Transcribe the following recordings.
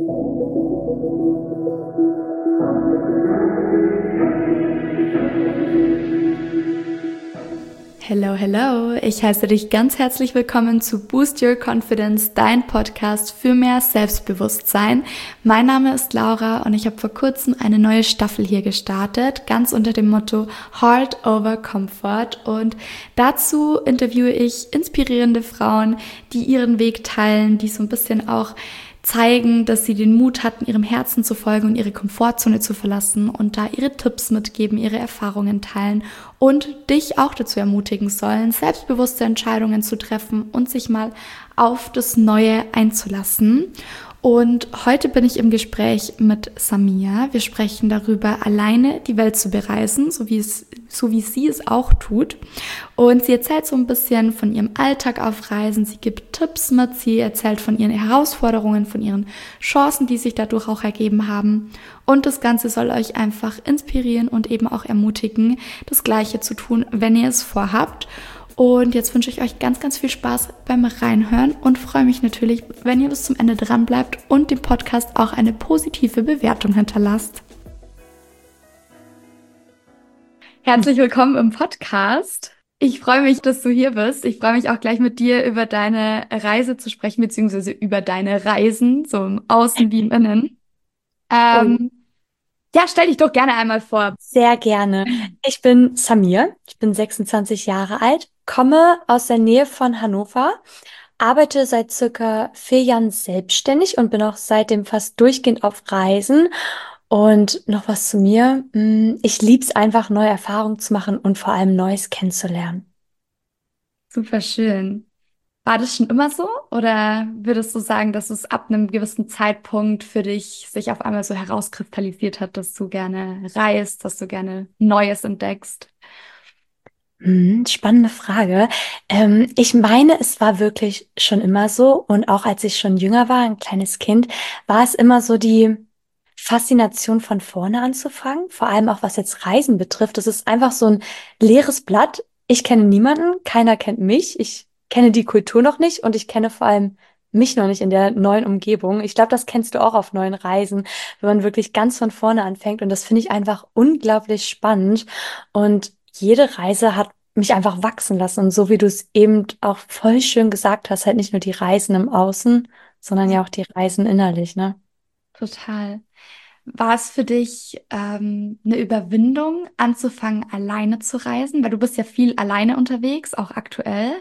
Hello, hello! Ich heiße dich ganz herzlich willkommen zu Boost Your Confidence, dein Podcast für mehr Selbstbewusstsein. Mein Name ist Laura und ich habe vor kurzem eine neue Staffel hier gestartet, ganz unter dem Motto Heart over Comfort. Und dazu interviewe ich inspirierende Frauen, die ihren Weg teilen, die so ein bisschen auch zeigen, dass sie den Mut hatten, ihrem Herzen zu folgen und ihre Komfortzone zu verlassen und da ihre Tipps mitgeben, ihre Erfahrungen teilen und dich auch dazu ermutigen sollen, selbstbewusste Entscheidungen zu treffen und sich mal auf das Neue einzulassen. Und heute bin ich im Gespräch mit Samia. Wir sprechen darüber, alleine die Welt zu bereisen, so wie sie es auch tut. Und sie erzählt so ein bisschen von ihrem Alltag auf Reisen. Sie gibt Tipps mit. Sie erzählt von ihren Herausforderungen, von ihren Chancen, die sich dadurch auch ergeben haben. Und das Ganze soll euch einfach inspirieren und eben auch ermutigen, das Gleiche zu tun, wenn ihr es vorhabt. Und jetzt wünsche ich euch ganz, ganz viel Spaß beim Reinhören und freue mich natürlich, wenn ihr bis zum Ende dran bleibt und dem Podcast auch eine positive Bewertung hinterlasst. Herzlich willkommen im Podcast. Ich freue mich, dass du hier bist. Ich freue mich auch gleich mit dir über deine Reise zu sprechen, beziehungsweise über deine Reisen, so im Außen wie im Innen. Ja, stell dich doch gerne einmal vor. Sehr gerne. Ich bin Samir, ich bin 26 Jahre alt, komme aus der Nähe von Hannover, arbeite seit circa 4 Jahren selbstständig und bin auch seitdem fast durchgehend auf Reisen. Und noch was zu mir. Ich liebe es einfach, neue Erfahrungen zu machen und vor allem Neues kennenzulernen. Super schön. War das schon immer so? Oder würdest du sagen, dass es ab einem gewissen Zeitpunkt für dich sich auf einmal so herauskristallisiert hat, dass du gerne reist, dass du gerne Neues entdeckst? Spannende Frage. Ich meine, es war wirklich schon immer so. Und auch als ich schon jünger war, ein kleines Kind, war es immer so die Faszination von vorne anzufangen. Vor allem auch was jetzt Reisen betrifft. Es ist einfach so ein leeres Blatt. Ich kenne niemanden, keiner kennt mich. Ich kenne die Kultur noch nicht und ich kenne vor allem mich noch nicht in der neuen Umgebung. Ich glaube, das kennst du auch auf neuen Reisen, wenn man wirklich ganz von vorne anfängt. Und das finde ich einfach unglaublich spannend. Und jede Reise hat mich einfach wachsen lassen. Und so wie du es eben auch voll schön gesagt hast, halt nicht nur die Reisen im Außen, sondern ja auch die Reisen innerlich, ne? Total. War es für dich eine Überwindung, anzufangen, alleine zu reisen? Weil du bist ja viel alleine unterwegs, auch aktuell.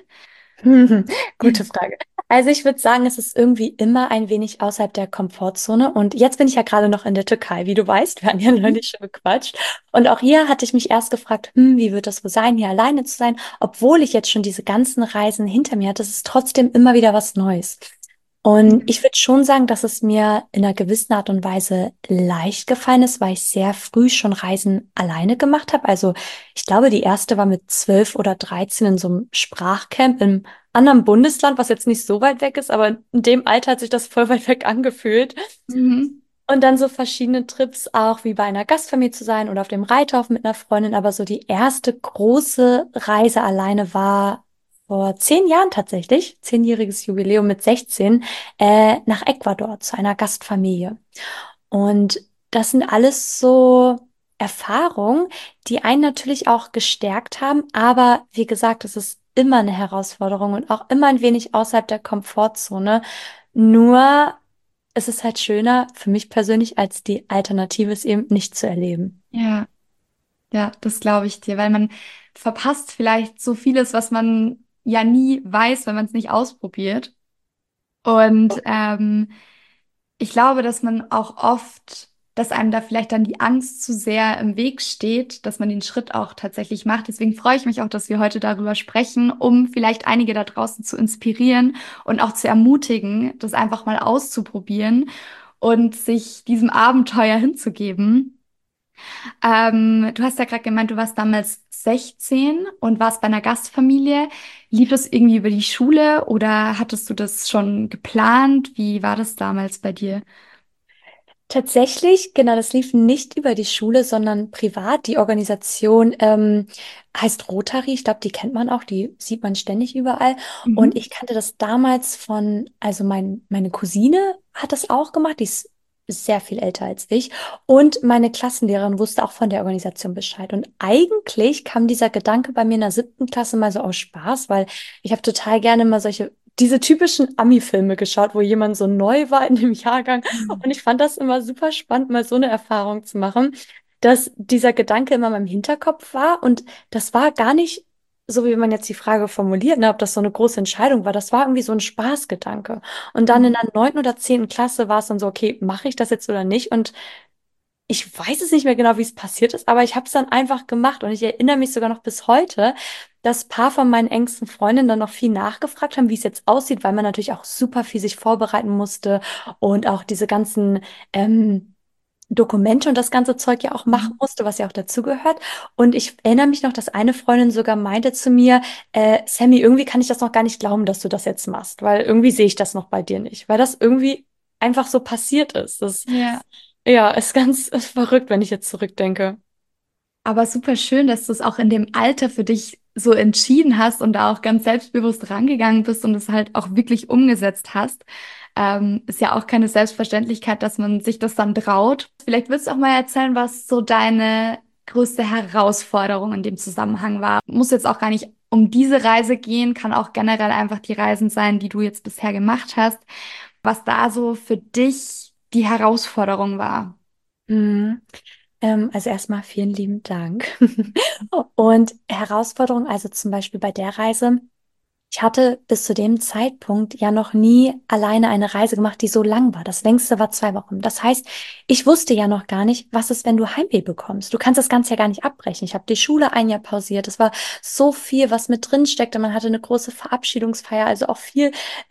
Gute Frage. Also ich würde sagen, es ist irgendwie immer ein wenig außerhalb der Komfortzone. Und jetzt bin ich ja gerade noch in der Türkei, wie du weißt. Wir haben ja neulich schon gequatscht. Und auch hier hatte ich mich erst gefragt, wie wird das wohl sein, hier alleine zu sein? Obwohl ich jetzt schon diese ganzen Reisen hinter mir hatte, es ist trotzdem immer wieder was Neues. Und ich würde schon sagen, dass es mir in einer gewissen Art und Weise leicht gefallen ist, weil ich sehr früh schon Reisen alleine gemacht habe. Also ich glaube, die erste war mit 12 oder 13 in so einem Sprachcamp im anderen Bundesland, was jetzt nicht so weit weg ist, aber in dem Alter hat sich das voll weit weg angefühlt. Mhm. Und dann so verschiedene Trips auch, wie bei einer Gastfamilie zu sein oder auf dem Reiterhof mit einer Freundin. Aber so die erste große Reise alleine war vor 10 Jahren tatsächlich, 10-jähriges Jubiläum mit 16, nach Ecuador zu einer Gastfamilie. Und das sind alles so Erfahrungen, die einen natürlich auch gestärkt haben. Aber wie gesagt, es ist immer eine Herausforderung und auch immer ein wenig außerhalb der Komfortzone. Nur es ist halt schöner für mich persönlich, als die Alternative es eben nicht zu erleben. Ja, ja, das glaube ich dir, weil man verpasst vielleicht so vieles, was man ja nie weiß, wenn man es nicht ausprobiert. Und ich glaube, dass man auch oft, dass einem da vielleicht dann die Angst zu sehr im Weg steht, dass man den Schritt auch tatsächlich macht. Deswegen freue ich mich auch, dass wir heute darüber sprechen, um vielleicht einige da draußen zu inspirieren und auch zu ermutigen, das einfach mal auszuprobieren und sich diesem Abenteuer hinzugeben. Du hast ja gerade gemeint, du warst damals 16 und warst bei einer Gastfamilie. Lief das irgendwie über die Schule oder hattest du das schon geplant? Wie war das damals bei dir? Tatsächlich, genau, das lief nicht über die Schule, sondern privat. Die Organisation heißt Rotary. Ich glaube, die kennt man auch, die sieht man ständig überall. Und Mhm. ich kannte das damals von, also meine Cousine hat das auch gemacht, die ist sehr viel älter als ich. Und meine Klassenlehrerin wusste auch von der Organisation Bescheid. Und eigentlich kam dieser Gedanke bei mir in der 7. Klasse mal so aus Spaß, weil ich habe total gerne mal diese typischen Ami-Filme geschaut, wo jemand so neu war in dem Jahrgang. Mhm. Und ich fand das immer super spannend, mal so eine Erfahrung zu machen, dass dieser Gedanke immer in meinem Hinterkopf war. Und das war gar nicht so, wie man jetzt die Frage formuliert, ne, ob das so eine große Entscheidung war. Das war irgendwie so ein Spaßgedanke. Und dann in der 9. oder 10. Klasse war es dann so, okay, mache ich das jetzt oder nicht? Und ich weiß es nicht mehr genau, wie es passiert ist, aber ich habe es dann einfach gemacht. Und ich erinnere mich sogar noch bis heute, dass ein paar von meinen engsten Freundinnen dann noch viel nachgefragt haben, wie es jetzt aussieht, weil man natürlich auch super viel sich vorbereiten musste und auch diese ganzen Dokumente und das ganze Zeug ja auch machen Mhm. musste, was ja auch dazugehört. Und ich erinnere mich noch, dass eine Freundin sogar meinte zu mir, Sammy, irgendwie kann ich das noch gar nicht glauben, dass du das jetzt machst, weil irgendwie sehe ich das noch bei dir nicht, weil das irgendwie einfach so passiert ist. Das, Ja. ja, ist ganz ist verrückt, wenn ich jetzt zurückdenke. Aber super schön, dass du es auch in dem Alter für dich so entschieden hast und da auch ganz selbstbewusst rangegangen bist und es halt auch wirklich umgesetzt hast. Ist ja auch keine Selbstverständlichkeit, dass man sich das dann traut. Vielleicht willst du auch mal erzählen, was so deine größte Herausforderung in dem Zusammenhang war. Muss jetzt auch gar nicht um diese Reise gehen, kann auch generell einfach die Reisen sein, die du jetzt bisher gemacht hast. Was da so für dich die Herausforderung war. Mhm. Also erstmal vielen lieben Dank. Und Herausforderung, also zum Beispiel bei der Reise. Ich hatte bis zu dem Zeitpunkt ja noch nie alleine eine Reise gemacht, die so lang war. Das längste war 2 Wochen. Das heißt, ich wusste ja noch gar nicht, was ist, wenn du Heimweh bekommst. Du kannst das Ganze ja gar nicht abbrechen. Ich habe die Schule ein Jahr pausiert. Es war so viel, was mit drin steckte. Man hatte eine große Verabschiedungsfeier, also auch viel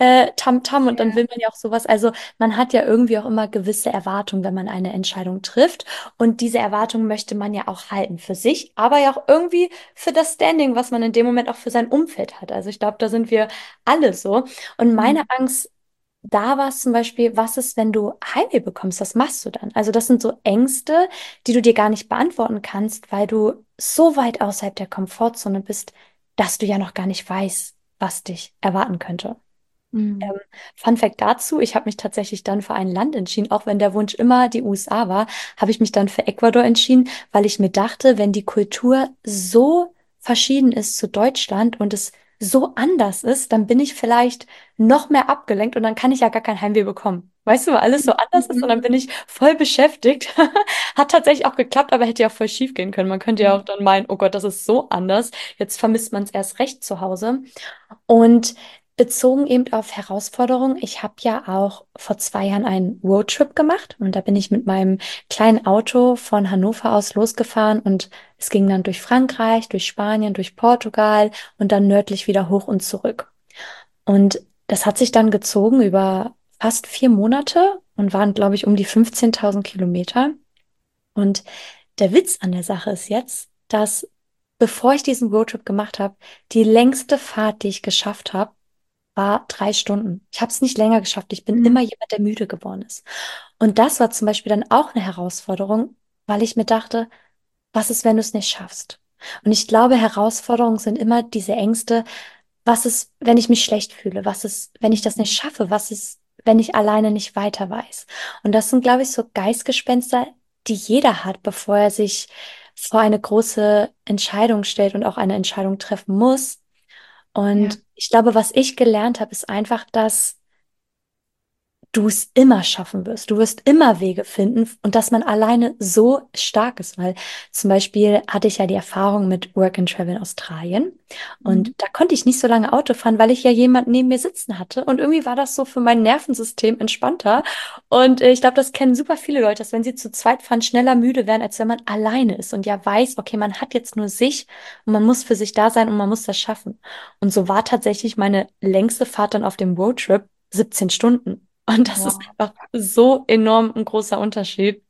Tamtam und dann will man ja auch sowas. Also man hat ja irgendwie auch immer gewisse Erwartungen, wenn man eine Entscheidung trifft. Und diese Erwartungen möchte man ja auch halten für sich, aber ja auch irgendwie für das Standing, was man in dem Moment auch für sein Umfeld hat. Also ich glaube, da sind wir alle so. Und meine Mhm. Angst da war es zum Beispiel, was ist, wenn du Heimweh bekommst? Was machst du dann? Also das sind so Ängste, die du dir gar nicht beantworten kannst, weil du so weit außerhalb der Komfortzone bist, dass du ja noch gar nicht weißt, was dich erwarten könnte. Mhm. Ähm, Fun Fact dazu, ich habe mich tatsächlich dann für ein Land entschieden, auch wenn der Wunsch immer die USA war, habe ich mich dann für Ecuador entschieden, weil ich mir dachte, wenn die Kultur so verschieden ist zu Deutschland und es so anders ist, dann bin ich vielleicht noch mehr abgelenkt und dann kann ich ja gar kein Heimweh bekommen. Weißt du, weil alles so anders ist und dann Mhm. bin ich voll beschäftigt. Hat tatsächlich auch geklappt, aber hätte ja auch voll schief gehen können. Man könnte ja auch dann meinen, oh Gott, das ist so anders. Jetzt vermisst man es erst recht zu Hause. Und bezogen eben auf Herausforderungen, ich habe ja auch vor 2 Jahren einen Roadtrip gemacht und da bin ich mit meinem kleinen Auto von Hannover aus losgefahren und es ging dann durch Frankreich, durch Spanien, durch Portugal und dann nördlich wieder hoch und zurück. Und das hat sich dann gezogen über fast 4 Monate und waren, glaube ich, um die 15.000 Kilometer. Und der Witz an der Sache ist jetzt, dass bevor ich diesen Roadtrip gemacht habe, die längste Fahrt, die ich geschafft habe, war 3 Stunden. Ich habe es nicht länger geschafft. Ich bin Mhm. immer jemand, der müde geworden ist. Und das war zum Beispiel dann auch eine Herausforderung, weil ich mir dachte, was ist, wenn du es nicht schaffst? Und ich glaube, Herausforderungen sind immer diese Ängste, was ist, wenn ich mich schlecht fühle? Was ist, wenn ich das nicht schaffe? Was ist, wenn ich alleine nicht weiter weiß? Und das sind, glaube ich, so Geistgespenster, die jeder hat, bevor er sich vor eine große Entscheidung stellt und auch eine Entscheidung treffen muss. Ja. Und ich glaube, was ich gelernt habe, ist einfach, dass du es immer schaffen wirst. Du wirst immer Wege finden und dass man alleine so stark ist, weil zum Beispiel hatte ich ja die Erfahrung mit Work and Travel in Australien und Mhm. da konnte ich nicht so lange Auto fahren, weil ich ja jemanden neben mir sitzen hatte und irgendwie war das so für mein Nervensystem entspannter und ich glaube, das kennen super viele Leute, dass wenn sie zu zweit fahren, schneller müde werden, als wenn man alleine ist und ja weiß, okay, man hat jetzt nur sich und man muss für sich da sein und man muss das schaffen. Und so war tatsächlich meine längste Fahrt dann auf dem Roadtrip 17 Stunden. Und das ist Wow. einfach so enorm ein großer Unterschied.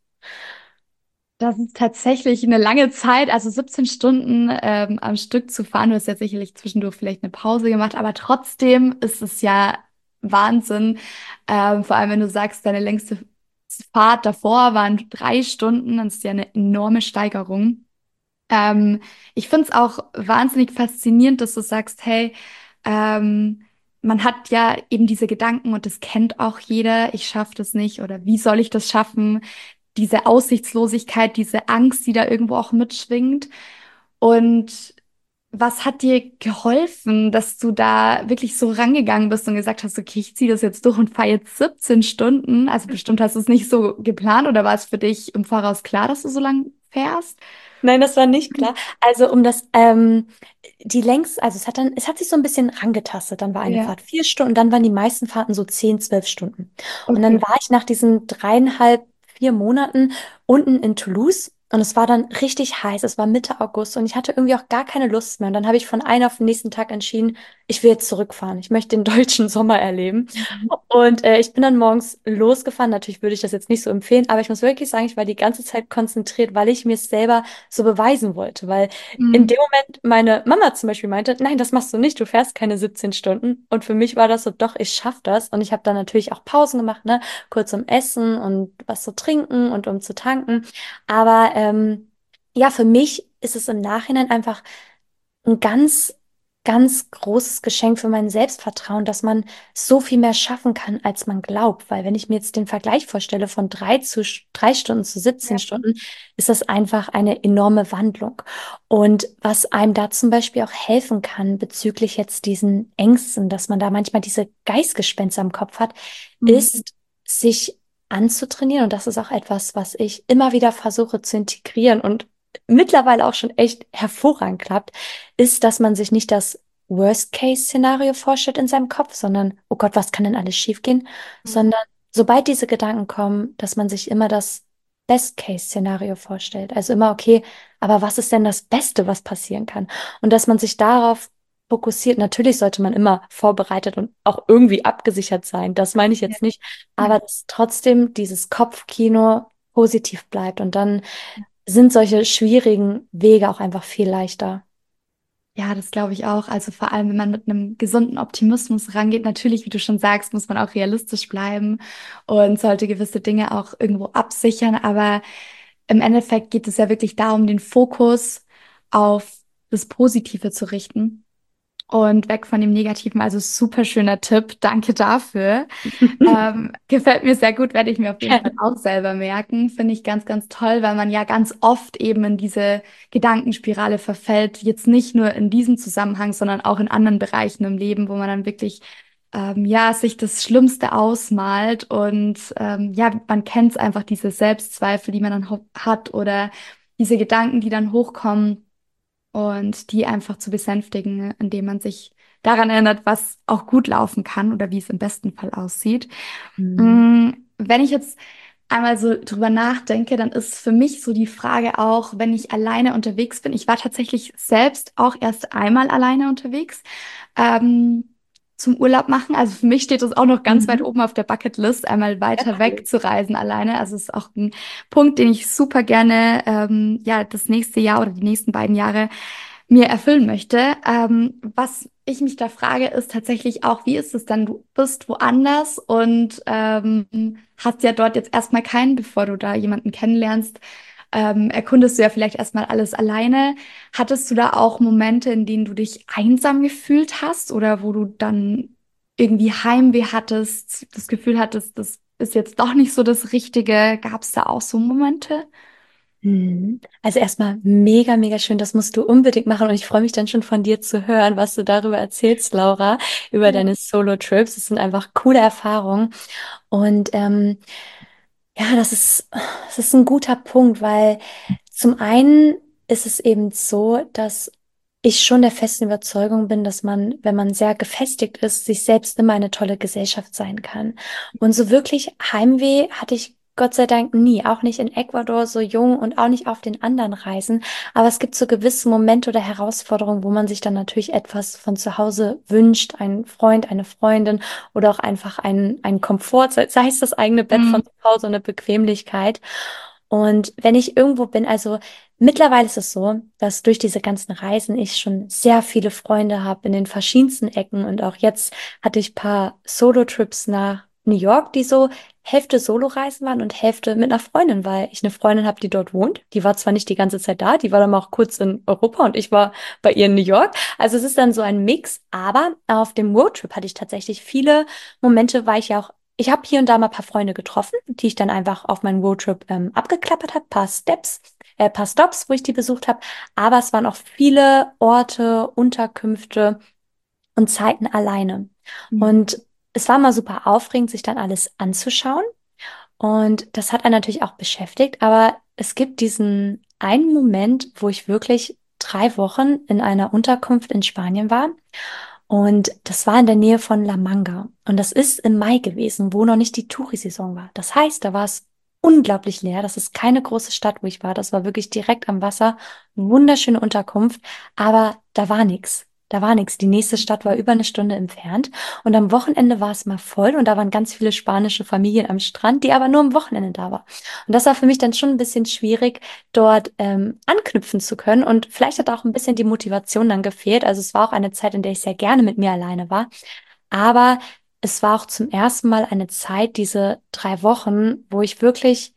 Das ist tatsächlich eine lange Zeit, also 17 Stunden am Stück zu fahren. Du hast ja sicherlich zwischendurch vielleicht eine Pause gemacht, aber trotzdem ist es ja Wahnsinn. Vor allem, wenn du sagst, deine längste Fahrt davor waren 3 Stunden, dann ist ja eine enorme Steigerung. Ich finde es auch wahnsinnig faszinierend, dass du sagst, hey, ähm, man hat ja eben diese Gedanken und das kennt auch jeder, ich schaffe das nicht oder wie soll ich das schaffen? Diese Aussichtslosigkeit, diese Angst, die da irgendwo auch mitschwingt. Und was hat dir geholfen, dass du da wirklich so rangegangen bist und gesagt hast, okay, ich ziehe das jetzt durch und fahre jetzt 17 Stunden? Also bestimmt hast du es nicht so geplant oder war es für dich im Voraus klar, dass du so lang fährst? Nein, das war nicht klar. Also die längst, also es hat sich so ein bisschen rangetastet. Dann war eine Ja, Fahrt 4 Stunden, dann waren die meisten Fahrten so 10, 12 Stunden. Und dann okay. war ich nach diesen 3,5, 4 Monaten unten in Toulouse und es war dann richtig heiß. Es war Mitte August und ich hatte irgendwie auch gar keine Lust mehr. Und dann habe ich von einem auf den nächsten Tag entschieden, ich will jetzt zurückfahren. Ich möchte den deutschen Sommer erleben. Mhm. Und ich bin dann morgens losgefahren. Natürlich würde ich das jetzt nicht so empfehlen, aber ich muss wirklich sagen, ich war die ganze Zeit konzentriert, weil ich mir es selber so beweisen wollte. Weil in dem Mhm. Moment meine Mama zum Beispiel meinte, nein, das machst du nicht, du fährst keine 17 Stunden. Und für mich war das so, doch, ich schaffe das. Und ich habe dann natürlich auch Pausen gemacht, ne? Kurz zum Essen und was zu trinken und um zu tanken. Aber ja, für mich ist es im Nachhinein einfach ein ganz großes Geschenk für mein Selbstvertrauen, dass man so viel mehr schaffen kann, als man glaubt. Weil wenn ich mir jetzt den Vergleich vorstelle von 3 Stunden zu 17 Ja. Stunden, ist das einfach eine enorme Wandlung. Und was einem da zum Beispiel auch helfen kann bezüglich jetzt diesen Ängsten, dass man da manchmal diese Geistgespenster im Kopf hat, Mhm. ist sich anzutrainieren. Und das ist auch etwas, was ich immer wieder versuche zu integrieren und mittlerweile auch schon echt hervorragend klappt, ist, dass man sich nicht das Worst-Case-Szenario vorstellt in seinem Kopf, sondern, oh Gott, was kann denn alles schiefgehen? Sondern sobald diese Gedanken kommen, dass man sich immer das Best-Case-Szenario vorstellt. Also immer, okay, aber was ist denn das Beste, was passieren kann? Und dass man sich darauf fokussiert. Natürlich sollte man immer vorbereitet und auch irgendwie abgesichert sein. Das meine ich Ja. jetzt nicht. Ja. Aber dass trotzdem dieses Kopfkino positiv bleibt und dann sind solche schwierigen Wege auch einfach viel leichter. Ja, das glaube ich auch. Also vor allem, wenn man mit einem gesunden Optimismus rangeht, natürlich, wie du schon sagst, muss man auch realistisch bleiben und sollte gewisse Dinge auch irgendwo absichern. Aber im Endeffekt geht es ja wirklich darum, den Fokus auf das Positive zu richten und weg von dem Negativen. Also super schöner Tipp. Danke dafür. Gefällt mir sehr gut, werde ich mir auf jeden Fall auch selber merken. Finde ich ganz, ganz toll, weil man ja ganz oft eben in diese Gedankenspirale verfällt. Jetzt nicht nur in diesem Zusammenhang, sondern auch in anderen Bereichen im Leben, wo man dann wirklich ja, sich das Schlimmste ausmalt und ja, man kennt es einfach, diese Selbstzweifel, die man dann hat oder diese Gedanken, die dann hochkommen und die einfach zu besänftigen, indem man sich daran erinnert, was auch gut laufen kann oder wie es im besten Fall aussieht. Mhm. Wenn ich jetzt einmal so drüber nachdenke, dann ist für mich so die Frage auch, wenn ich alleine unterwegs bin. Ich war tatsächlich selbst auch erst einmal alleine unterwegs. Ähm, Zum Urlaub machen. Also für mich steht das auch noch ganz weit Mhm. oben auf der Bucketlist, einmal Ja, weiter weg cool. zu reisen alleine. Also es ist auch ein Punkt, den ich super gerne ja das nächste Jahr oder die nächsten beiden Jahre mir erfüllen möchte. Was ich mich da frage, ist tatsächlich auch, wie ist es dann? Du bist woanders und hast ja dort jetzt erstmal keinen, bevor du da jemanden kennenlernst. Erkundest du ja vielleicht erstmal alles alleine. Hattest du da auch Momente, in denen du dich einsam gefühlt hast oder wo du dann irgendwie Heimweh hattest, das Gefühl hattest, das ist jetzt doch nicht so das Richtige? Gab es da auch so Momente? Mhm. Also erstmal mega, mega schön. Das musst du unbedingt machen. Und ich freue mich dann schon von dir zu hören, was du darüber erzählst, Laura, über Ja. deine Solo-Trips. Das sind einfach coole Erfahrungen. Und ja, das ist ein guter Punkt, weil zum einen ist es eben so, dass ich schon der festen Überzeugung bin, dass man, wenn man sehr gefestigt ist, sich selbst immer eine tolle Gesellschaft sein kann. Und so wirklich Heimweh hatte ich Gott sei Dank nie, auch nicht in Ecuador so jung und auch nicht auf den anderen Reisen. Aber es gibt so gewisse Momente oder Herausforderungen, wo man sich dann natürlich etwas von zu Hause wünscht, einen Freund, eine Freundin oder auch einfach einen Komfort, sei es das eigene Bett von Mhm. zu Hause, eine Bequemlichkeit. Und wenn ich irgendwo bin, also mittlerweile ist es so, dass durch diese ganzen Reisen ich schon sehr viele Freunde habe in den verschiedensten Ecken und auch jetzt hatte ich paar Solo-Trips nach New York, die so Hälfte Soloreisen waren und Hälfte mit einer Freundin, weil ich eine Freundin habe, die dort wohnt. Die war zwar nicht die ganze Zeit da, die war dann mal auch kurz in Europa und ich war bei ihr in New York. Also es ist dann so ein Mix, aber auf dem Roadtrip hatte ich tatsächlich viele Momente, weil ich habe hier und da mal ein paar Freunde getroffen, die ich dann einfach auf meinem Roadtrip abgeklappert habe, paar Stops, wo ich die besucht habe. Aber es waren auch viele Orte, Unterkünfte und Zeiten alleine. Mhm. Und es war mal super aufregend, sich dann alles anzuschauen. Und das hat einen natürlich auch beschäftigt. Aber es gibt diesen einen Moment, wo ich wirklich 3 Wochen in einer Unterkunft in Spanien war. Und das war in der Nähe von La Manga. Und das ist im Mai gewesen, wo noch nicht die Touri-Saison war. Das heißt, da war es unglaublich leer. Das ist keine große Stadt, wo ich war. Das war wirklich direkt am Wasser. Wunderschöne Unterkunft. Aber da war nichts. Da war nichts. Die nächste Stadt war über eine Stunde entfernt. Und am Wochenende war es mal voll. Und da waren ganz viele spanische Familien am Strand, die aber nur am Wochenende da waren. Und das war für mich dann schon ein bisschen schwierig, dort anknüpfen zu können. Und vielleicht hat auch ein bisschen die Motivation dann gefehlt. Also es war auch eine Zeit, in der ich sehr gerne mit mir alleine war. Aber es war auch zum ersten Mal eine Zeit, diese 3 Wochen, wo ich wirklich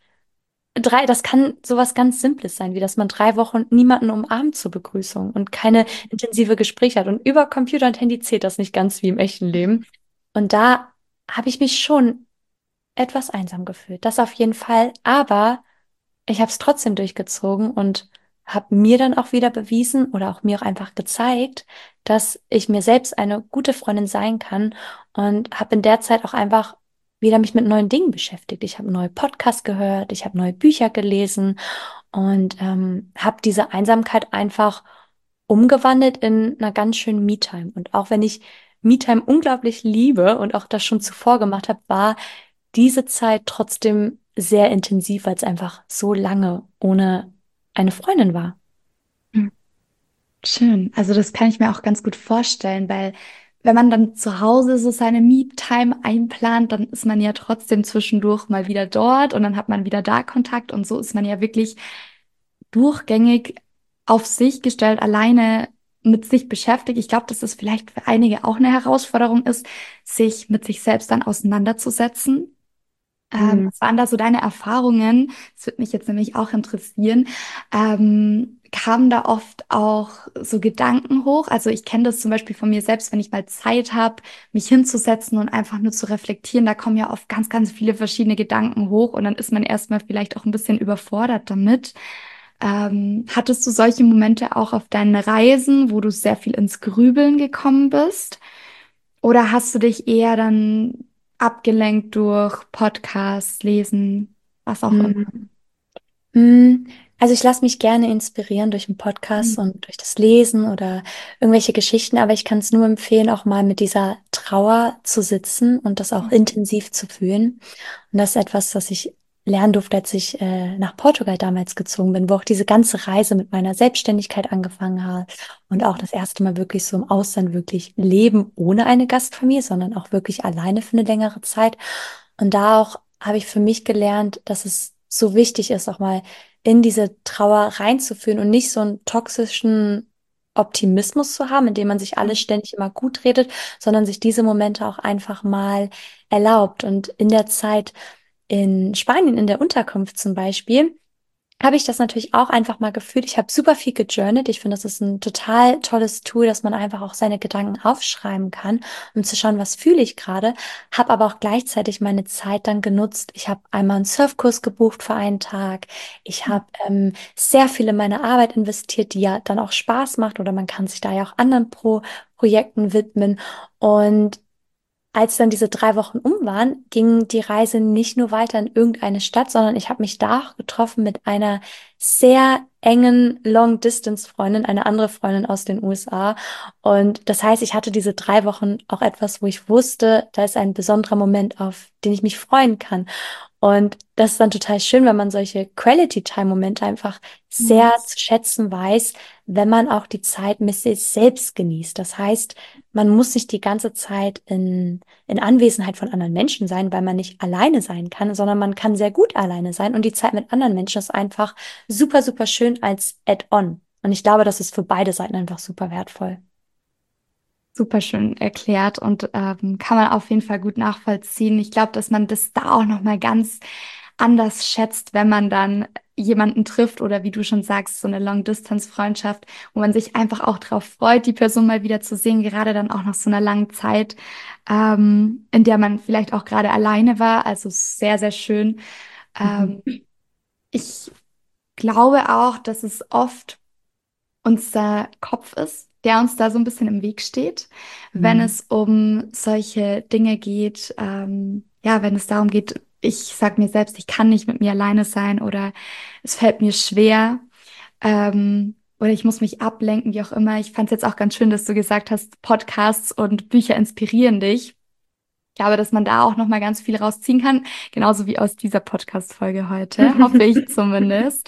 das kann sowas ganz Simples sein, wie dass man 3 Wochen niemanden umarmt zur Begrüßung und keine intensive Gespräche hat. Und über Computer und Handy zählt das nicht ganz wie im echten Leben. Und da habe ich mich schon etwas einsam gefühlt. Das auf jeden Fall. Aber ich habe es trotzdem durchgezogen und habe mir dann auch wieder bewiesen oder auch mir auch einfach gezeigt, dass ich mir selbst eine gute Freundin sein kann und habe in der Zeit auch einfach wieder mich mit neuen Dingen beschäftigt. Ich habe neue Podcasts gehört, ich habe neue Bücher gelesen und habe diese Einsamkeit einfach umgewandelt in einer ganz schönen Me-Time. Und auch wenn ich Me-Time unglaublich liebe und auch das schon zuvor gemacht habe, war diese Zeit trotzdem sehr intensiv, weil es einfach so lange ohne eine Freundin war. Mhm. Schön. Also das kann ich mir auch ganz gut vorstellen, weil wenn man dann zu Hause so seine Me-Time einplant, dann ist man ja trotzdem zwischendurch mal wieder dort und dann hat man wieder da Kontakt und so ist man ja wirklich durchgängig auf sich gestellt, alleine mit sich beschäftigt. Ich glaube, dass das vielleicht für einige auch eine Herausforderung ist, sich mit sich selbst dann auseinanderzusetzen. Mhm. Was waren da so deine Erfahrungen? Das würde mich jetzt nämlich auch interessieren. Kamen da oft auch so Gedanken hoch? Also ich kenne das zum Beispiel von mir selbst, wenn ich mal Zeit habe, mich hinzusetzen und einfach nur zu reflektieren, da kommen ja oft ganz, ganz viele verschiedene Gedanken hoch und dann ist man erstmal vielleicht auch ein bisschen überfordert damit. Hattest du solche Momente auch auf deinen Reisen, wo du sehr viel ins Grübeln gekommen bist? Oder hast du dich eher dann abgelenkt durch Podcasts, Lesen, was auch immer? Mhm. Mm, Also ich lasse mich gerne inspirieren durch einen Podcast und durch das Lesen oder irgendwelche Geschichten, aber ich kann es nur empfehlen, auch mal mit dieser Trauer zu sitzen und das auch intensiv zu fühlen. Und das ist etwas, was ich lernen durfte, als ich nach Portugal damals gezogen bin, wo auch diese ganze Reise mit meiner Selbstständigkeit angefangen hat und auch das erste Mal wirklich so im Ausland wirklich leben ohne eine Gastfamilie, sondern auch wirklich alleine für eine längere Zeit. Und da auch habe ich für mich gelernt, dass es so wichtig ist, auch mal in diese Trauer reinzuführen und nicht so einen toxischen Optimismus zu haben, indem man sich alles ständig immer gut redet, sondern sich diese Momente auch einfach mal erlaubt. Und in der Zeit in Spanien, in der Unterkunft zum Beispiel, habe ich das natürlich auch einfach mal gefühlt. Ich habe super viel gejournalt. Ich finde, das ist ein total tolles Tool, dass man einfach auch seine Gedanken aufschreiben kann, um zu schauen, was fühle ich gerade. Habe aber auch gleichzeitig meine Zeit dann genutzt. Ich habe einmal einen Surfkurs gebucht für einen Tag. Ich habe sehr viel in meine Arbeit investiert, die ja dann auch Spaß macht. Oder man kann sich da ja auch anderen Projekten widmen. Und als dann diese 3 Wochen um waren, ging die Reise nicht nur weiter in irgendeine Stadt, sondern ich habe mich da auch getroffen mit einer sehr engen Long-Distance-Freundin, eine andere Freundin aus den USA. Und das heißt, ich hatte diese 3 Wochen auch etwas, wo ich wusste, da ist ein besonderer Moment, auf den ich mich freuen kann. Und das ist dann total schön, wenn man solche Quality-Time-Momente einfach Mhm. sehr zu schätzen weiß, wenn man auch die Zeit mit sich selbst genießt. Das heißt, man muss nicht die ganze Zeit in Anwesenheit von anderen Menschen sein, weil man nicht alleine sein kann, sondern man kann sehr gut alleine sein. Und die Zeit mit anderen Menschen ist einfach super, super schön als Add-on. Und ich glaube, das ist für beide Seiten einfach super wertvoll. Super schön erklärt und kann man auf jeden Fall gut nachvollziehen. Ich glaube, dass man das da auch noch mal ganz anders schätzt, wenn man dann jemanden trifft oder wie du schon sagst, so eine Long-Distance-Freundschaft, wo man sich einfach auch darauf freut, die Person mal wieder zu sehen, gerade dann auch nach so einer langen Zeit, in der man vielleicht auch gerade alleine war. Also sehr, sehr schön. Mhm. Ähm, Ich glaube auch, dass es oft unser Kopf ist, der uns da so ein bisschen im Weg steht, wenn Mhm. es um solche Dinge geht, ja, wenn es darum geht, ich sag mir selbst, ich kann nicht mit mir alleine sein oder es fällt mir schwer, oder ich muss mich ablenken, wie auch immer. Ich fand es jetzt auch ganz schön, dass du gesagt hast, Podcasts und Bücher inspirieren dich. Ich glaube, dass man da auch noch mal ganz viel rausziehen kann, genauso wie aus dieser Podcast-Folge heute, hoffe ich zumindest.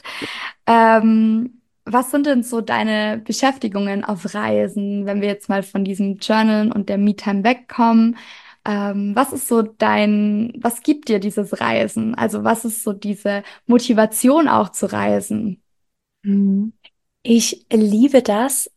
Was sind denn so deine Beschäftigungen auf Reisen, wenn wir jetzt mal von diesem Journalen und der Me-Time wegkommen? Was ist so was gibt dir dieses Reisen? Also was ist so diese Motivation auch zu reisen? Mhm. Ich liebe das,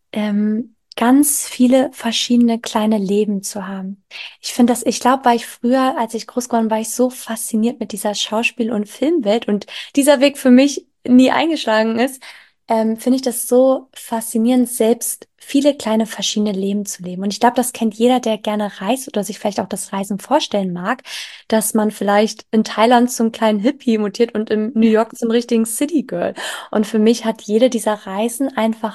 ganz viele verschiedene kleine Leben zu haben. Ich finde das, ich glaube, war ich früher, als ich groß geworden war, ich so fasziniert mit dieser Schauspiel- und Filmwelt und dieser Weg für mich nie eingeschlagen ist, finde ich das so faszinierend, selbst viele kleine verschiedene Leben zu leben. Und ich glaube, das kennt jeder, der gerne reist oder sich vielleicht auch das Reisen vorstellen mag, dass man vielleicht in Thailand zum kleinen Hippie mutiert und in New York zum richtigen City Girl. Und für mich hat jede dieser Reisen einfach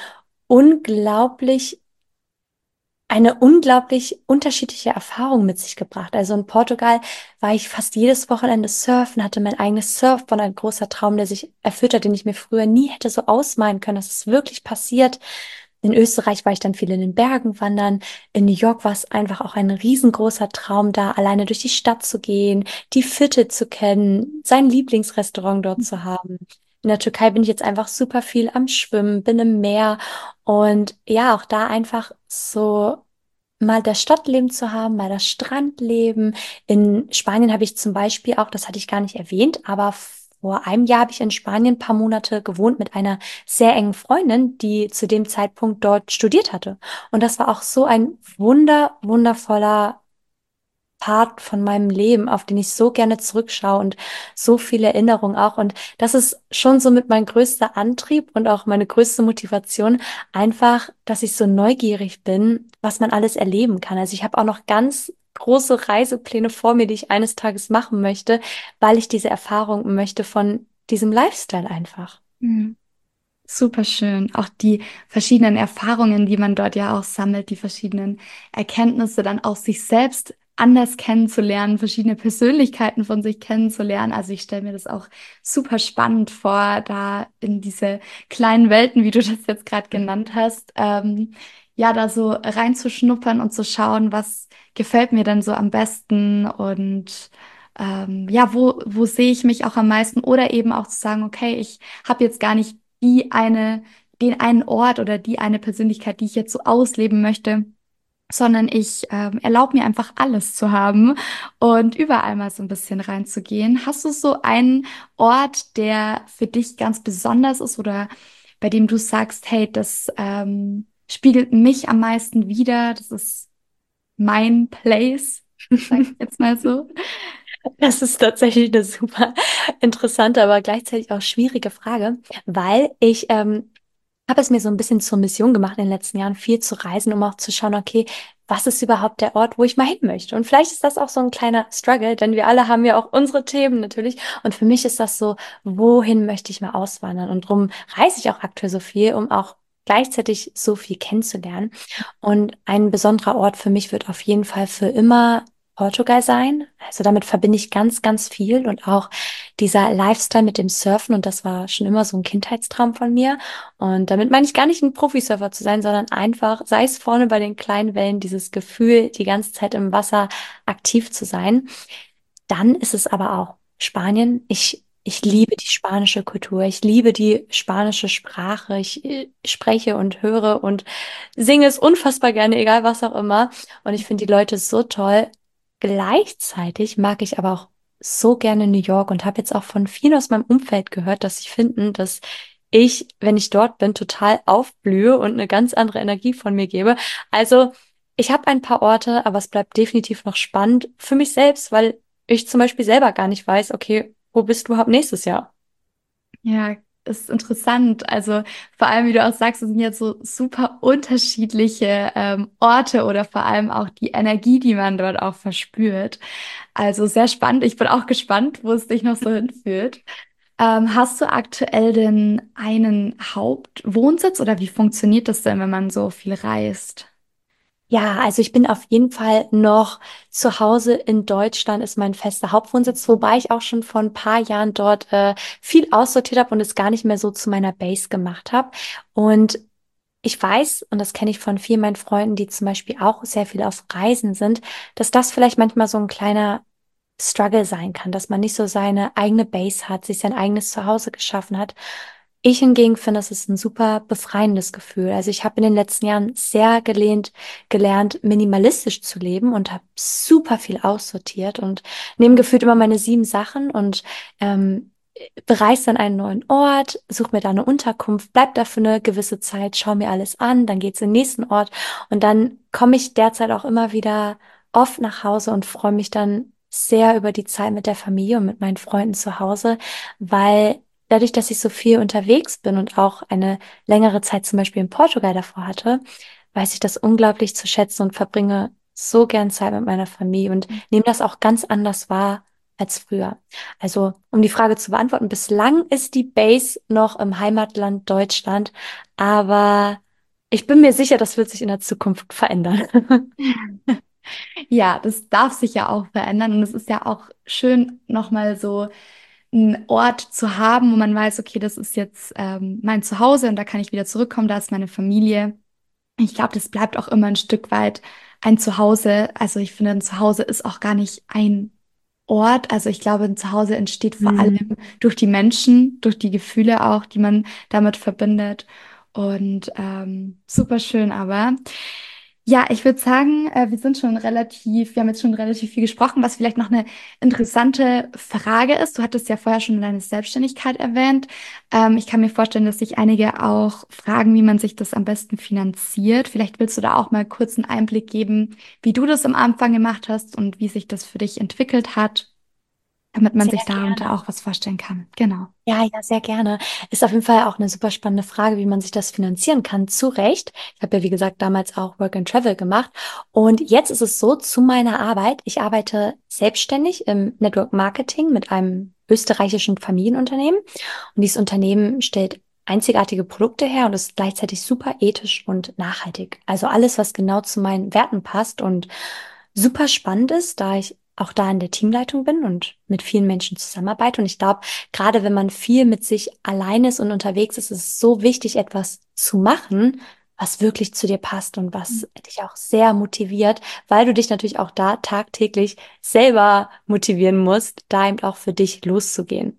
unglaublich, eine unglaublich unterschiedliche Erfahrung mit sich gebracht. Also in Portugal war ich fast jedes Wochenende surfen, hatte mein eigenes Surfboard, ein großer Traum, der sich erfüllt hat, den ich mir früher nie hätte so ausmalen können, dass es wirklich passiert. In Österreich war ich dann viel in den Bergen wandern. In New York war es einfach auch ein riesengroßer Traum, da alleine durch die Stadt zu gehen, die Viertel zu kennen, sein Lieblingsrestaurant dort zu haben. In der Türkei bin ich jetzt einfach super viel am Schwimmen, bin im Meer und ja, auch da einfach so mal das Stadtleben zu haben, mal das Strandleben. In Spanien habe ich zum Beispiel auch, das hatte ich gar nicht erwähnt, aber vor einem Jahr habe ich in Spanien ein paar Monate gewohnt mit einer sehr engen Freundin, die zu dem Zeitpunkt dort studiert hatte. Und das war auch so ein wundervoller Part von meinem Leben, auf den ich so gerne zurückschaue und so viele Erinnerungen auch. Und das ist schon so mit mein größter Antrieb und auch meine größte Motivation, einfach, dass ich so neugierig bin, was man alles erleben kann. Also ich habe auch noch ganz große Reisepläne vor mir, die ich eines Tages machen möchte, weil ich diese Erfahrung möchte von diesem Lifestyle einfach. Mhm. Super schön. Auch die verschiedenen Erfahrungen, die man dort ja auch sammelt, die verschiedenen Erkenntnisse, dann auch sich selbst anders kennenzulernen, verschiedene Persönlichkeiten von sich kennenzulernen. Also ich stelle mir das auch super spannend vor, da in diese kleinen Welten, wie du das jetzt gerade genannt hast, ja, da so reinzuschnuppern und zu schauen, was gefällt mir denn so am besten und ja, wo sehe ich mich auch am meisten oder eben auch zu sagen, okay, ich habe jetzt gar nicht den einen Ort oder die eine Persönlichkeit, die ich jetzt so ausleben möchte, sondern ich erlaube mir einfach alles zu haben und überall mal so ein bisschen reinzugehen. Hast du so einen Ort, der für dich ganz besonders ist oder bei dem du sagst, hey, das spiegelt mich am meisten wider, das ist mein Place, sag ich jetzt mal so. Das ist tatsächlich eine super interessante, aber gleichzeitig auch schwierige Frage, weil ich habe es mir so ein bisschen zur Mission gemacht, in den letzten Jahren viel zu reisen, um auch zu schauen, okay, was ist überhaupt der Ort, wo ich mal hin möchte? Und vielleicht ist das auch so ein kleiner Struggle, denn wir alle haben ja auch unsere Themen natürlich. Und für mich ist das so, wohin möchte ich mal auswandern? Und darum reise ich auch aktuell so viel, um auch gleichzeitig so viel kennenzulernen. Und ein besonderer Ort für mich wird auf jeden Fall für immer Portugal sein. Also damit verbinde ich ganz viel und auch dieser Lifestyle mit dem Surfen. Und das war schon immer so ein Kindheitstraum von mir. Und damit meine ich gar nicht ein Profisurfer zu sein, sondern einfach, sei es vorne bei den kleinen Wellen, dieses Gefühl, die ganze Zeit im Wasser aktiv zu sein. Dann ist es aber auch Spanien. Ich liebe die spanische Kultur. Ich liebe die spanische Sprache. Ich spreche und höre und singe es unfassbar gerne, egal was auch immer. Und ich finde die Leute so toll. Gleichzeitig mag ich aber auch so gerne New York und habe jetzt auch von vielen aus meinem Umfeld gehört, dass sie finden, dass ich, wenn ich dort bin, total aufblühe und eine ganz andere Energie von mir gebe. Also ich habe ein paar Orte, aber es bleibt definitiv noch spannend für mich selbst, weil ich zum Beispiel selber gar nicht weiß, okay, wo bist du überhaupt nächstes Jahr? Ja, ist interessant. Also vor allem, wie du auch sagst, es sind jetzt so super unterschiedliche Orte oder vor allem auch die Energie, die man dort auch verspürt. Also sehr spannend. Ich bin auch gespannt, wo es dich noch so hinführt. Hast du aktuell denn einen Hauptwohnsitz oder wie funktioniert das denn, wenn man so viel reist? Ja, also ich bin auf jeden Fall noch zu Hause in Deutschland, ist mein fester Hauptwohnsitz, wobei ich auch schon vor ein paar Jahren dort viel aussortiert habe und es gar nicht mehr so zu meiner Base gemacht habe. Und ich weiß, und das kenne ich von vielen meinen Freunden, die zum Beispiel auch sehr viel auf Reisen sind, dass das vielleicht manchmal so ein kleiner Struggle sein kann, dass man nicht so seine eigene Base hat, sich sein eigenes Zuhause geschaffen hat. Ich hingegen finde, das ist ein super befreiendes Gefühl. Also ich habe in den letzten Jahren sehr gelernt, minimalistisch zu leben und habe super viel aussortiert und nehme gefühlt immer meine 7 Sachen und bereise dann einen neuen Ort, suche mir da eine Unterkunft, bleib da für eine gewisse Zeit, schaue mir alles an, dann geht's in den nächsten Ort und dann komme ich derzeit auch immer wieder oft nach Hause und freue mich dann sehr über die Zeit mit der Familie und mit meinen Freunden zu Hause, weil dadurch, dass ich so viel unterwegs bin und auch eine längere Zeit zum Beispiel in Portugal davor hatte, weiß ich das unglaublich zu schätzen und verbringe so gern Zeit mit meiner Familie und nehme das auch ganz anders wahr als früher. Also, um die Frage zu beantworten, bislang ist die Base noch im Heimatland Deutschland, aber ich bin mir sicher, das wird sich in der Zukunft verändern. Ja, das darf sich ja auch verändern und es ist ja auch schön, nochmal so einen Ort zu haben, wo man weiß, okay, das ist jetzt mein Zuhause und da kann ich wieder zurückkommen, da ist meine Familie. Ich glaube, das bleibt auch immer ein Stück weit ein Zuhause. Also ich finde, ein Zuhause ist auch gar nicht ein Ort. Also ich glaube, ein Zuhause entsteht vor allem Mhm. durch die Menschen, durch die Gefühle auch, die man damit verbindet. Und super schön aber. Ja, ich würde sagen, wir haben jetzt schon relativ viel gesprochen, was vielleicht noch eine interessante Frage ist. Du hattest ja vorher schon deine Selbstständigkeit erwähnt. Ich kann mir vorstellen, dass sich einige auch fragen, wie man sich das am besten finanziert. Vielleicht willst du da auch mal kurz einen Einblick geben, wie du das am Anfang gemacht hast und wie sich das für dich entwickelt hat, damit man Sehr sich darunter gerne. auch was vorstellen kann. Genau. Ja, ja, sehr gerne. Ist auf jeden Fall auch eine super spannende Frage, wie man sich das finanzieren kann. Zu Recht. Ich habe ja, wie gesagt, damals auch Work and Travel gemacht. Und jetzt ist es so, zu meiner Arbeit. Ich arbeite selbstständig im Network Marketing mit einem österreichischen Familienunternehmen. Und dieses Unternehmen stellt einzigartige Produkte her und ist gleichzeitig super ethisch und nachhaltig. Also alles, was genau zu meinen Werten passt und super spannend ist, da ich auch da in der Teamleitung bin und mit vielen Menschen zusammenarbeite. Und ich glaube, gerade wenn man viel mit sich allein ist und unterwegs ist, ist es so wichtig, etwas zu machen, was wirklich zu dir passt und was dich auch sehr motiviert, weil du dich natürlich auch da tagtäglich selber motivieren musst, da eben auch für dich loszugehen.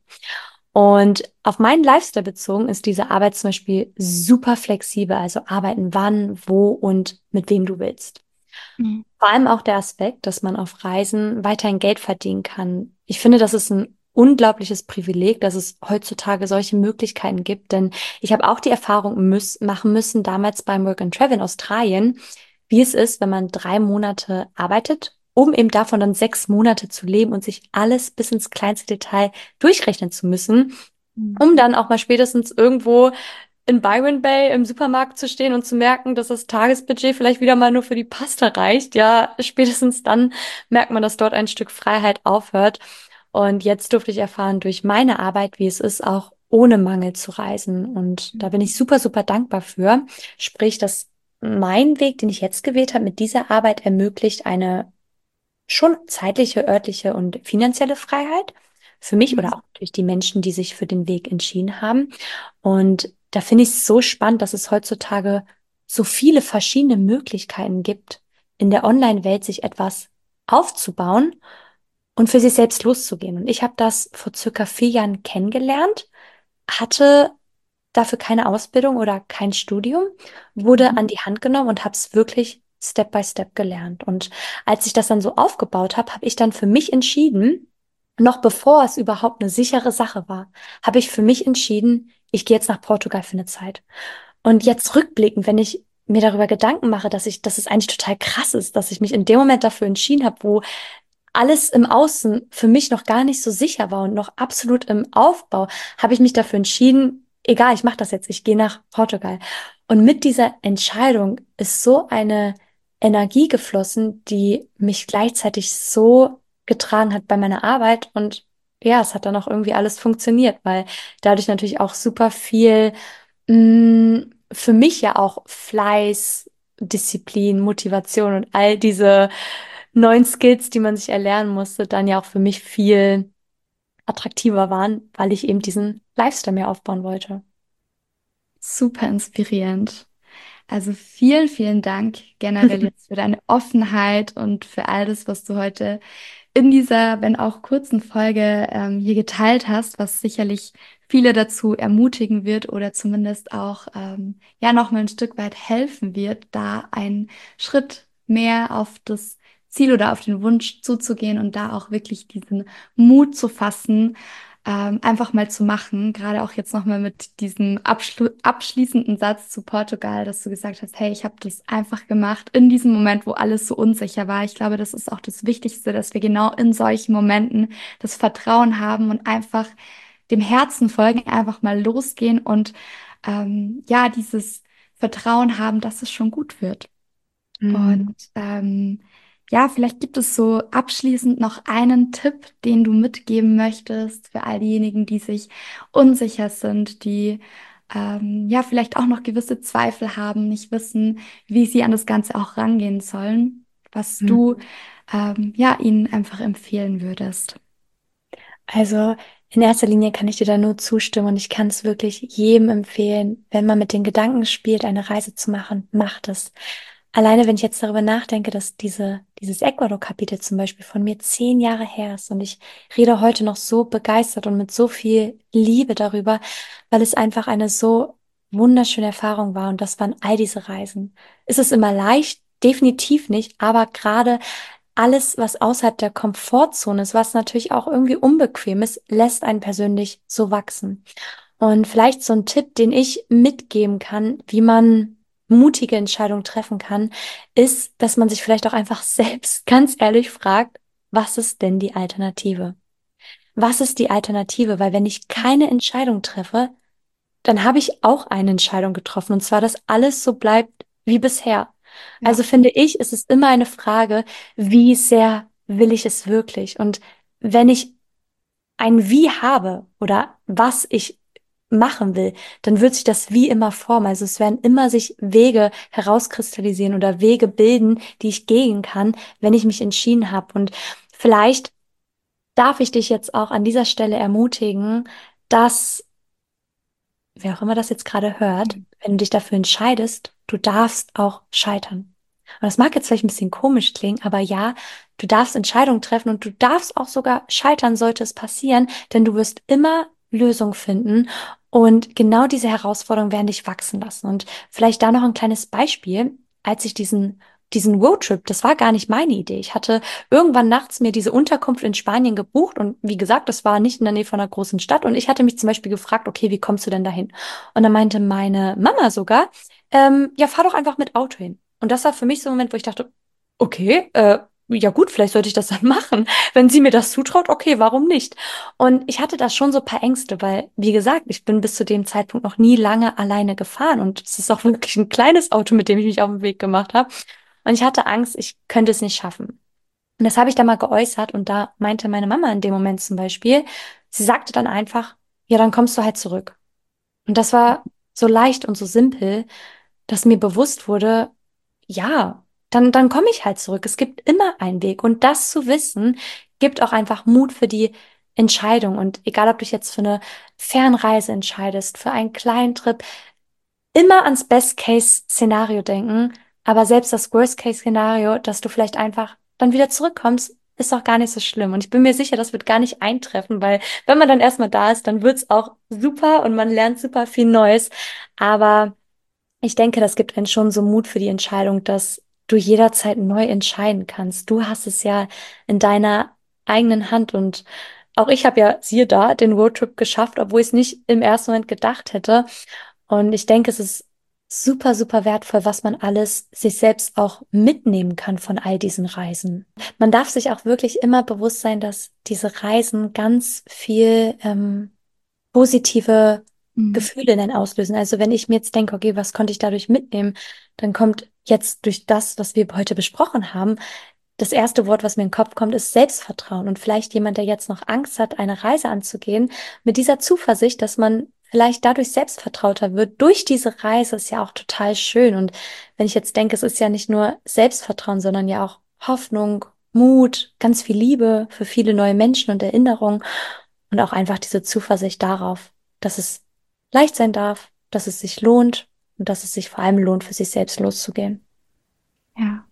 Und auf meinen Lifestyle bezogen ist diese Arbeit zum Beispiel super flexibel, also arbeiten wann, wo und mit wem du willst. Mhm. Vor allem auch der Aspekt, dass man auf Reisen weiterhin Geld verdienen kann. Ich finde, das ist ein unglaubliches Privileg, dass es heutzutage solche Möglichkeiten gibt. Denn ich habe auch die Erfahrung machen müssen, damals beim Work and Travel in Australien, wie es ist, wenn man 3 Monate arbeitet, um eben davon dann 6 Monate zu leben und sich alles bis ins kleinste Detail durchrechnen zu müssen, Mhm. um dann auch mal spätestens irgendwo in Byron Bay im Supermarkt zu stehen und zu merken, dass das Tagesbudget vielleicht wieder mal nur für die Pasta reicht. Ja, spätestens dann merkt man, dass dort ein Stück Freiheit aufhört. Und jetzt durfte ich erfahren durch meine Arbeit, wie es ist, auch ohne Mangel zu reisen. Und da bin ich super, super dankbar für. Sprich, dass mein Weg, den ich jetzt gewählt habe, mit dieser Arbeit ermöglicht eine schon zeitliche, örtliche und finanzielle Freiheit für mich oder auch durch die Menschen, die sich für den Weg entschieden haben. Und da finde ich es so spannend, dass es heutzutage so viele verschiedene Möglichkeiten gibt, in der Online-Welt sich etwas aufzubauen und für sich selbst loszugehen. Und ich habe das vor circa 4 Jahren kennengelernt, hatte dafür keine Ausbildung oder kein Studium, wurde Mhm. an die Hand genommen und habe es wirklich Step by Step gelernt. Und als ich das dann so aufgebaut habe, habe ich dann für mich entschieden, noch bevor es überhaupt eine sichere Sache war, habe ich für mich entschieden, ich gehe jetzt nach Portugal für eine Zeit. Und jetzt rückblickend, wenn ich mir darüber Gedanken mache, dass es eigentlich total krass ist, dass ich mich in dem Moment dafür entschieden habe, wo alles im Außen für mich noch gar nicht so sicher war und noch absolut im Aufbau, habe ich mich dafür entschieden, egal, ich mache das jetzt, ich gehe nach Portugal. Und mit dieser Entscheidung ist so eine Energie geflossen, die mich gleichzeitig so getragen hat bei meiner Arbeit. Und ja, es hat dann auch irgendwie alles funktioniert, weil dadurch natürlich auch super viel für mich ja auch Fleiß, Disziplin, Motivation und all diese neuen Skills, die man sich erlernen musste, dann ja auch für mich viel attraktiver waren, weil ich eben diesen Lifestyle mehr aufbauen wollte. Super inspirierend. Also vielen, vielen Dank generell jetzt für deine Offenheit und für all das, was du heute in dieser, wenn auch kurzen Folge hier geteilt hast, was sicherlich viele dazu ermutigen wird oder zumindest auch ja noch mal ein Stück weit helfen wird, da einen Schritt mehr auf das Ziel oder auf den Wunsch zuzugehen und da auch wirklich diesen Mut zu fassen, einfach mal zu machen. Gerade auch jetzt noch mal mit diesem abschließenden Satz zu Portugal, dass du gesagt hast, hey, ich habe das einfach gemacht in diesem Moment, wo alles so unsicher war. Ich glaube, das ist auch das Wichtigste, dass wir genau in solchen Momenten das Vertrauen haben und einfach dem Herzen folgen, einfach mal losgehen und ja, dieses Vertrauen haben, dass es schon gut wird. Mhm. Und ja, vielleicht gibt es so abschließend noch einen Tipp, den du mitgeben möchtest für all diejenigen, die sich unsicher sind, die ja vielleicht auch noch gewisse Zweifel haben, nicht wissen, wie sie an das Ganze auch rangehen sollen, was du Mhm. ja ihnen einfach empfehlen würdest. Also in erster Linie kann ich dir da nur zustimmen und ich kann es wirklich jedem empfehlen, wenn man mit den Gedanken spielt, eine Reise zu machen, macht es. Alleine wenn ich jetzt darüber nachdenke, dass dieses Ecuador-Kapitel zum Beispiel von mir 10 Jahre her ist und ich rede heute noch so begeistert und mit so viel Liebe darüber, weil es einfach eine so wunderschöne Erfahrung war und das waren all diese Reisen. Ist es immer leicht? Definitiv nicht, aber gerade alles, was außerhalb der Komfortzone ist, was natürlich auch irgendwie unbequem ist, lässt einen persönlich so wachsen. Und vielleicht so ein Tipp, den ich mitgeben kann, wie man mutige Entscheidungen treffen kann, ist, dass man sich vielleicht auch einfach selbst ganz ehrlich fragt, was ist denn die Alternative? Was ist die Alternative? Weil wenn ich keine Entscheidung treffe, dann habe ich auch eine Entscheidung getroffen, und zwar, dass alles so bleibt wie bisher. Ja. Also finde ich, ist es immer eine Frage, wie sehr will ich es wirklich? Und wenn ich ein Wie habe oder was ich machen will, dann wird sich das Wie immer formen. Also es werden immer sich Wege herauskristallisieren oder Wege bilden, die ich gehen kann, wenn ich mich entschieden habe. Und vielleicht darf ich dich jetzt auch an dieser Stelle ermutigen, dass wer auch immer das jetzt gerade hört, wenn du dich dafür entscheidest, du darfst auch scheitern. Und das mag jetzt vielleicht ein bisschen komisch klingen, aber ja, du darfst Entscheidungen treffen und du darfst auch sogar scheitern, sollte es passieren, denn du wirst immer Lösungen finden und genau diese Herausforderungen werden dich wachsen lassen. Und vielleicht da noch ein kleines Beispiel, als ich diesen Roadtrip, das war gar nicht meine Idee. Ich hatte irgendwann nachts mir diese Unterkunft in Spanien gebucht und wie gesagt, das war nicht in der Nähe von einer großen Stadt und ich hatte mich zum Beispiel gefragt, okay, wie kommst du denn dahin? Und dann meinte meine Mama sogar, ja, fahr doch einfach mit Auto hin. Und das war für mich so ein Moment, wo ich dachte, okay, ja gut, vielleicht sollte ich das dann machen. Wenn sie mir das zutraut, okay, warum nicht? Und ich hatte da schon so ein paar Ängste, weil, wie gesagt, ich bin bis zu dem Zeitpunkt noch nie lange alleine gefahren und es ist auch wirklich ein kleines Auto, mit dem ich mich auf den Weg gemacht habe. Und ich hatte Angst, ich könnte es nicht schaffen. Und das habe ich dann mal geäußert und da meinte meine Mama in dem Moment zum Beispiel, sie sagte dann einfach, ja, dann kommst du halt zurück. Und das war so leicht und so simpel, dass mir bewusst wurde, ja, dann komme ich halt zurück. Es gibt immer einen Weg. Und das zu wissen, gibt auch einfach Mut für die Entscheidung. Und egal, ob du dich jetzt für eine Fernreise entscheidest, für einen kleinen Trip, immer ans Best-Case-Szenario denken, aber selbst das Worst-Case-Szenario, dass du vielleicht einfach dann wieder zurückkommst, ist auch gar nicht so schlimm. Und ich bin mir sicher, das wird gar nicht eintreffen, weil wenn man dann erstmal da ist, dann wird's auch super und man lernt super viel Neues. Aber ich denke, das gibt einen schon so Mut für die Entscheidung, dass du jederzeit neu entscheiden kannst. Du hast es ja in deiner eigenen Hand und auch ich habe ja, siehe da, den Roadtrip geschafft, obwohl ich es nicht im ersten Moment gedacht hätte. Und ich denke, es ist super, super wertvoll, was man alles sich selbst auch mitnehmen kann von all diesen Reisen. Man darf sich auch wirklich immer bewusst sein, dass diese Reisen ganz viel positive Mhm. Gefühle in einen auslösen. Also wenn ich mir jetzt denke, okay, was konnte ich dadurch mitnehmen, dann kommt jetzt durch das, was wir heute besprochen haben, das erste Wort, was mir in den Kopf kommt, ist Selbstvertrauen. Und vielleicht jemand, der jetzt noch Angst hat, eine Reise anzugehen, mit dieser Zuversicht, dass man vielleicht dadurch selbstvertrauter wird. Durch diese Reise ist ja auch total schön. Und wenn ich jetzt denke, es ist ja nicht nur Selbstvertrauen, sondern ja auch Hoffnung, Mut, ganz viel Liebe für viele neue Menschen und Erinnerungen und auch einfach diese Zuversicht darauf, dass es leicht sein darf, dass es sich lohnt und dass es sich vor allem lohnt, für sich selbst loszugehen. Ja,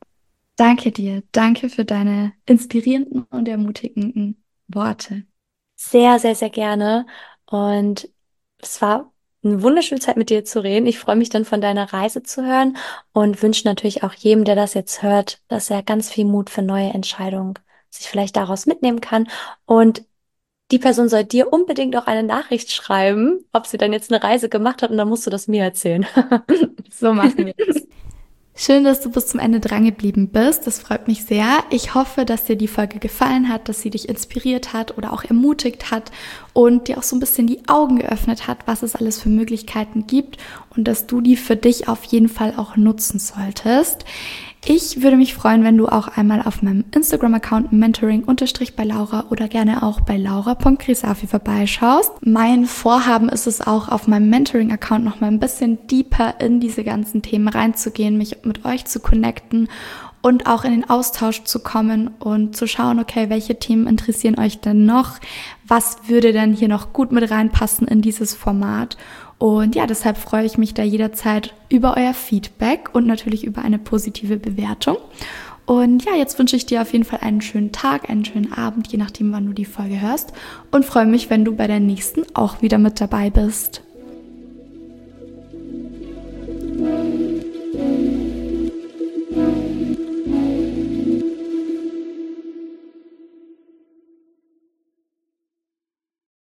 danke dir. Danke für deine inspirierenden und ermutigenden Worte. Sehr, sehr, sehr gerne. Und es war eine wunderschöne Zeit mit dir zu reden. Ich freue mich dann von deiner Reise zu hören und wünsche natürlich auch jedem, der das jetzt hört, dass er ganz viel Mut für neue Entscheidungen sich vielleicht daraus mitnehmen kann. Und die Person soll dir unbedingt auch eine Nachricht schreiben, ob sie dann jetzt eine Reise gemacht hat und dann musst du das mir erzählen. So machen wir es. Schön, dass du bis zum Ende dran geblieben bist. Das freut mich sehr. Ich hoffe, dass dir die Folge gefallen hat, dass sie dich inspiriert hat oder auch ermutigt hat und dir auch so ein bisschen die Augen geöffnet hat, was es alles für Möglichkeiten gibt und dass du die für dich auf jeden Fall auch nutzen solltest. Ich würde mich freuen, wenn du auch einmal auf meinem Instagram-Account mentoring_bei Laura oder gerne auch bei laura.grisafi vorbeischaust. Mein Vorhaben ist es auch, auf meinem Mentoring-Account noch mal ein bisschen deeper in diese ganzen Themen reinzugehen, mich mit euch zu connecten und auch in den Austausch zu kommen und zu schauen, okay, welche Themen interessieren euch denn noch? Was würde denn hier noch gut mit reinpassen in dieses Format? Und ja, deshalb freue ich mich da jederzeit über euer Feedback und natürlich über eine positive Bewertung. Und ja, jetzt wünsche ich dir auf jeden Fall einen schönen Tag, einen schönen Abend, je nachdem, wann du die Folge hörst. Und freue mich, wenn du bei der nächsten auch wieder mit dabei bist.